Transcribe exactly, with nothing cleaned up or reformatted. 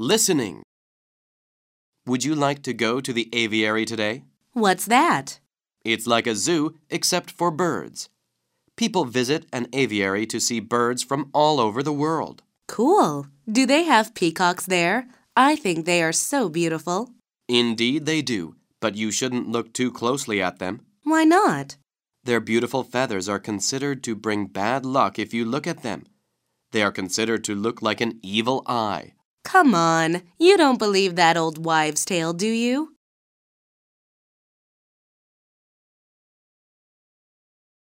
Listening. Would you like to go to the aviary today? What's that? It's like a zoo except for birds. People visit an aviary to see birds from all over the world. Cool. Do they have peacocks there? I think they are so beautiful. Indeed they do, but you shouldn't look too closely at them. Why not? Their beautiful feathers are considered to bring bad luck if you look at them. They are considered to look like an evil eye. Come on, you don't believe that old wives' tale, do you?